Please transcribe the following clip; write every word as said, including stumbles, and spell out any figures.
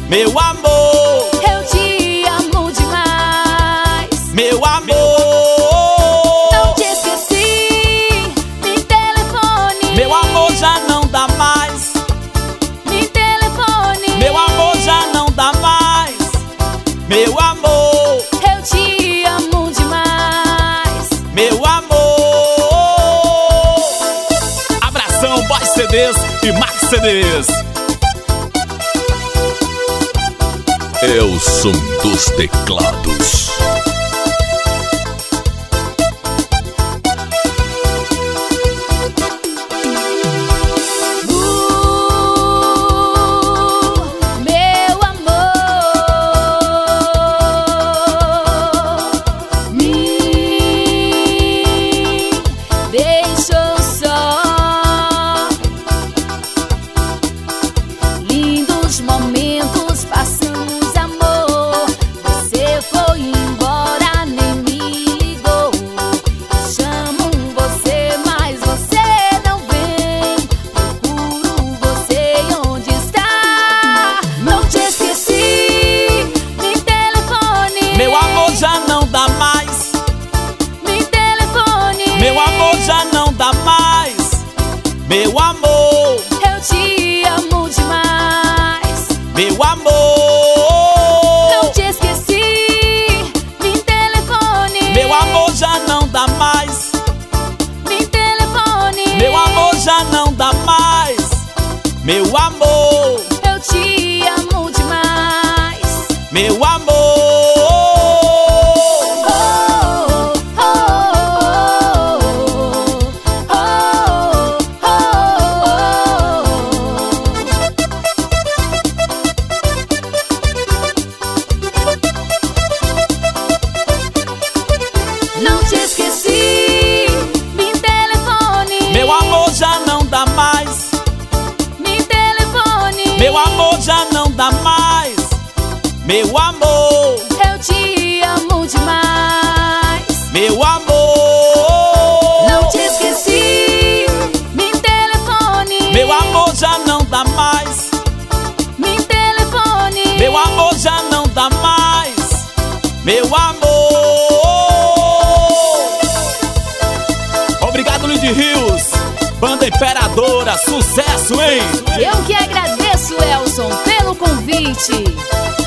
meu amor, eu te amo demais. meu amor. Não te esqueci, me telefone. Meu amor já não dá mais. Me telefone. Meu amor já não dá mais. Meu amor, eu te amo demais. meu amor. Abração, Boy C Ds e Max C Ds. É o som dos teclados. Deixou só. Lindos momentos passamos, amor. Você foi embora, nem me ligou. Eu chamo você, mas você não vem. Procuro você onde está. Não te esqueci, me telefone. Meu amor já não dá mais. Me telefone. Meu amor já não dá mais. Meu amor, eu te amo demais. meu amor. Não te esqueci, me telefone. Meu amor já não dá mais. Me telefone. Meu amor já não dá mais. Meu amor, eu te amo demais. meu amor. Não te esqueci, me telefone. Meu amor já não dá mais. Me telefone. Meu amor já não dá mais. Meu amor, eu te amo demais. meu amor. Não te esqueci, me telefone. Meu amor já não dá mais. Me telefone. Meu amor já não dá mais. Meu amor. Obrigado, Lid Rios, Banda Imperadora, sucesso, hein? Eu que agradeço, Elson, pelo convite.